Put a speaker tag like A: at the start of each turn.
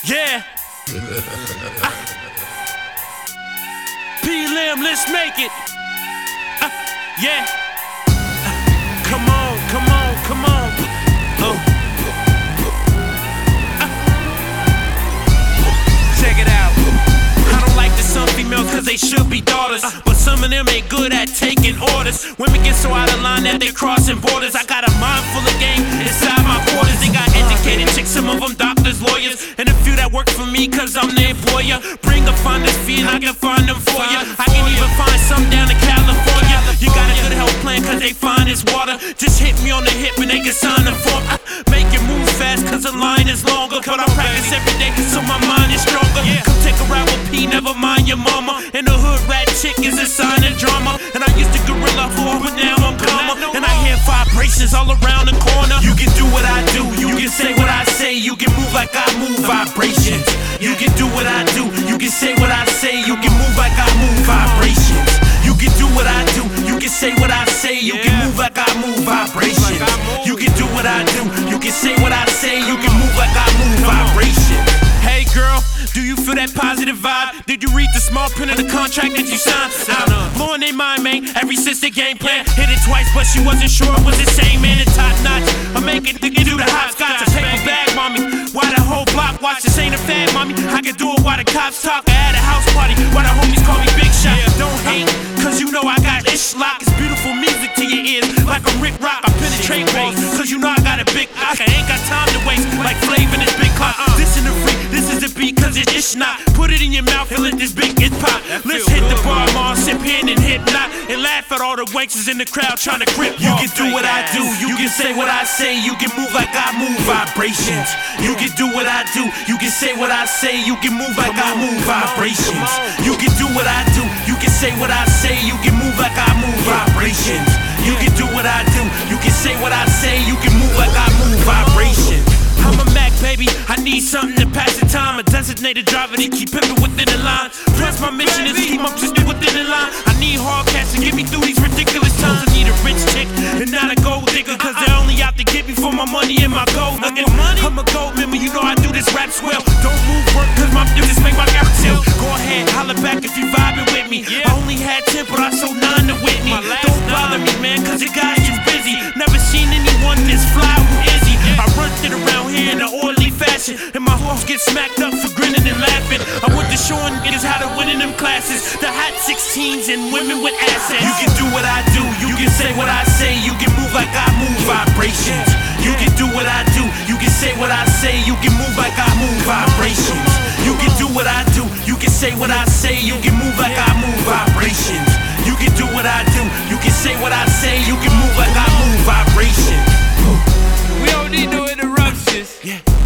A: Yeah. P-Lim, let's make it. Yeah. Come on, come on, come on. Check it out. I don't like the some females cause they should be daughters, but some of them ain't good at taking orders. Women get so out of line that they crossing borders. I got a mind full of game inside my quarters. They got educated chicks, some of them doctors, lawyers, and a few that work for me cause I'm their employer. Bring a finder's fee and I can find them for you. I can even find some down in California. You got a good health plan cause they fine as water. Just hit me on the hip and they can sign the form. Make it move fast cause the line is longer, but I practice every day so my mind is stronger. Come take a ride with P, never mind your mama. And the hood rat chick is a sign of drama. And I used to gorilla whore, but now I'm calmer. And I hear vibrations all around the corner. You can do what I do, you can say what I say, you can move like I move. Vibrations. You can do what I do, you can say what I say, you can move like I move. Vibrations. You can do what I do, you can say what I say, you can move like I move. Vibrations. You can do what I do, you can say what I say, you can move like I move. Vibrations. Hey girl, do you feel that positive vibe? Did you read the small print of the contract that you signed? I'm blowing their mind, man, every since the game plan. Hit it twice, but she wasn't sure it was the same, man. It's top notch, I make it nigga do the hopscotch. I paper bag, mommy, why the whole block watch? This ain't a fad, mommy, I can do it while the cops talk. I had a house party, while the homies call me Big Shot. Don't hate, cause you know I got ish lock. It's beautiful music to your ears, like a Rick Rock. I penetrate walls, cause you know I got a big knock. I ain't got time to waste, like Flav in this big clock. This in the free, this is a beat, cause it's ish not. Put it in your mouth and let this big it pop. Let's hit the bar, mom, sip in and hit not. And laugh at all the wanksters in the crowd trying to grip. You can do what I do, you can say what I say, you can move like I move. Vibrations. You can do what I do, you can say what I say, you can move like I move. Vibrations. You can do what I do, you can say what I say, you can move like I move. Vibrations. You can do what I do, you can say what I say, you can move like I move. Vibrations. I'm a Mac, baby, I need something to pass the time. A designated driver to keep pimpin' within the line. Plus my mission is to keep up just within the line. I need hard cash to get me through these ridiculous times. I need a rich chick and not a gold digger, cause they're only out to get me for my money and my gold. Look, I'm a gold member, you know I do this rap swell. Don't move work cause my business make my got sell. Go ahead, holler back if you vibing with me. I only had 10 but I sold 9 to Whitney. Don't bother me, man, cause the guy is busy. Never seen anyone this fly who is he. I run it around here in an orderly fashion, and my horse get smacked up for grinning and laughing. I went to showing niggas how to win in them classes. The hot 16s and women with assets. You can do what I do, you can say what I say, you can move like I move. Vibrations. You can do what I do, you can say what I say, you can move like I move. Vibrations. You can do what I do, you can say what I say, you can move like I move. Vibrations. You can do what I do, you can say what I say, you can move like I move. Vibrations.
B: We don't need no interruptions.
A: Yeah.